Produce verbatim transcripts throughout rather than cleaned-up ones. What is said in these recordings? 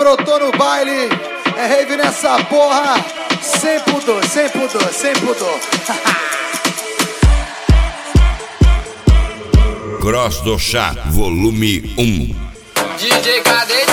brotou no baile, é rave nessa porra, sem pudor, sem pudor, sem pudor. Cross do Chá, volume um. D J Cadete.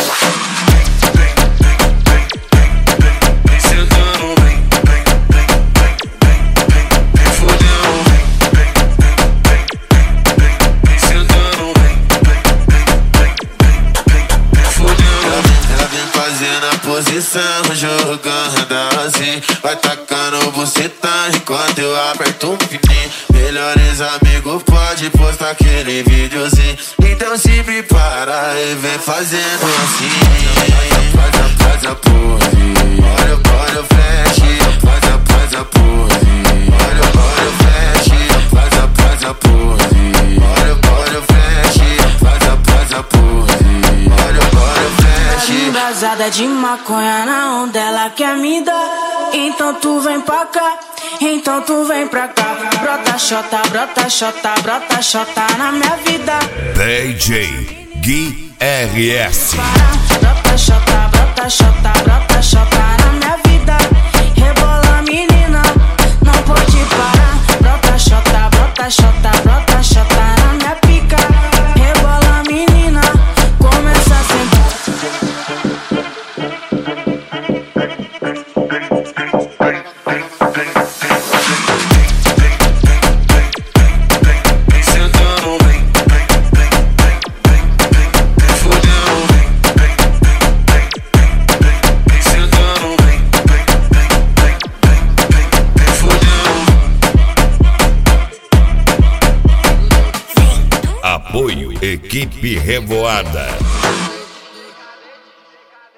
Posição jogando assim, vai tacando buceta enquanto eu aperto um pininho. Melhores amigos pode postar aquele videozinho, então se prepara e vem fazendo assim. Faz a, faz a pose, olha, olha o flash. Faz a, faz a pose, olha, olha o flash. Faz a, faz a pose, olha, olha o flash. Faz a, faz a pose, olha, olha o flash. Embrasada de maconha na onda, ela quer me dar. Então tu vem pra cá, então tu vem pra cá. Brota xota, brota xota, brota xota na minha vida. D J Gui R S. Brota xota, brota xota, brota xota na minha vida. Rebola menina, não pode parar. Brota xota, brota xota, brota xota na minha pica. Rebola menina, começa a sentar. Apoio Equipe Revoada.